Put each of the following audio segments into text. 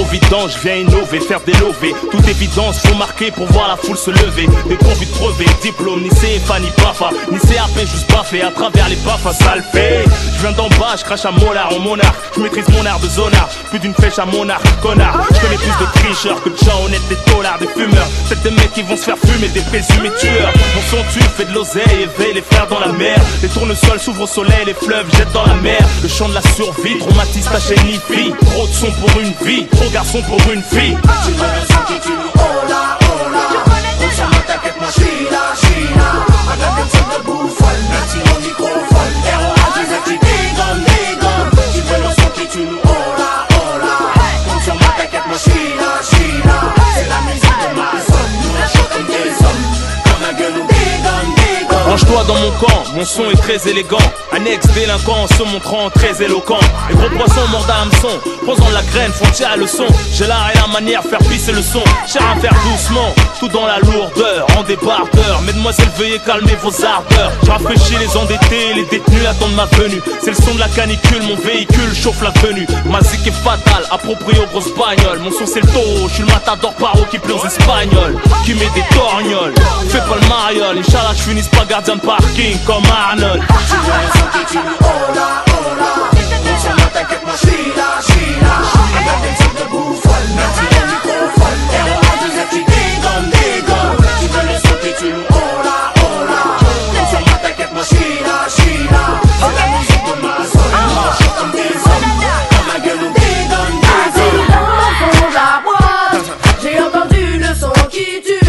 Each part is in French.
vidange, je viens innover, faire des lovés. Toute évidence, faut marquer pour voir la foule se lever. Des pourvus de brevets, diplôme, ni CFA, ni BAFA, ni CAP, juste baffé à travers les BAFA, ça le fait. Je viens d'en bas, je crache à molar en monarque. Je maîtrise mon art de zonard, plus d'une flèche à monarque, connard. Je connais plus de tricheurs que de gens honnêtes, des taulards, des fumeurs. Peut-être des mecs qui vont se faire fumer, des présumés tueurs. Mon son tue, fait de l'oseille, éveille les frères dans la mer. Les tournesols s'ouvrent au soleil, les fleuves jettent dans la mer. Le chant de la survie, traumatise ta chaîne ni fille. Trop de son pour une vie, trop garçon pour une fille. Tu veux le son qui tue nous, oh là, oh là. Donc ça ne t'inquiète moi, j'suis là, j'suis là. Madame des têtes de bouffole, merci au microphone. R.O.A. des actifs, dégonne, dégonne. Tu veux le son qui tue nous, oh là, oh là. Donc ça ne t'inquiète moi, j'suis là, j'suis là. C'est la musique de ma zone, nous on chante comme des hommes. Comme un gueule, on dégonne, dégonne. Range-toi dans mon camp, mon son est très élégant. Un ex-délinquant se montrant très éloquent. Les gros poissons mordent à hameçon, posant la graine, frontière à le son. J'ai l'art et la manière, faire pisser le son. Cher à faire doucement, tout dans la lourdeur, en débardeur. Mesdemoiselles, veuillez calmer vos ardeurs. Je rafraîchis les endettés, les détenus attendent ma venue. C'est le son de la canicule, mon véhicule chauffe la venue. Ma zik est fatale, approprié aux grosses bagnoles. Mon son c'est le taureau, je suis le matador paro qui plaît aux espagnols, qui met des torgnoles. Fais pas le mariole, Inch'Allah je finisse pas gardien de parking comme Arnold. Tu veux le son qui tue nous, oh là, oh là. Donc ça ne t'inquiète moi, j'suis là, j'suis là. Regarde des types de bouffole, merci au microphone. R.O.A. des actifs, dégonne, dégonne. Tu veux le son qui tue nous, oh là, oh là. Donc ça ne t'inquiète moi, j'suis là, j'suis là. C'est la musique de ma zone, nous on chante comme des hommes. Comme un gueule, on dégonne, dégonne. Dans le fond de la boîte, j'ai entendu le son qui tue.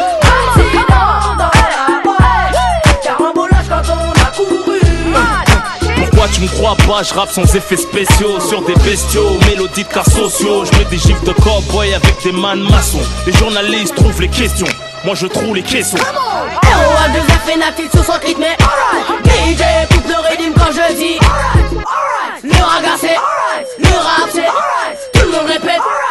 Accident dans la boîte, carambolage quand on a couru. Pourquoi tu me crois pas, je rappe sans effets spéciaux. Sur des bestiaux, mélodies de cas sociaux. Je mets des gifs de cowboy avec des man maçons. Les journalistes trouvent les questions, moi je trouve les caissons. R.O.A. 2F et natif sur son rythme. DJ coupe le rythme quand je dis. Le raga c'est, le rap c'est, tout le monde répète.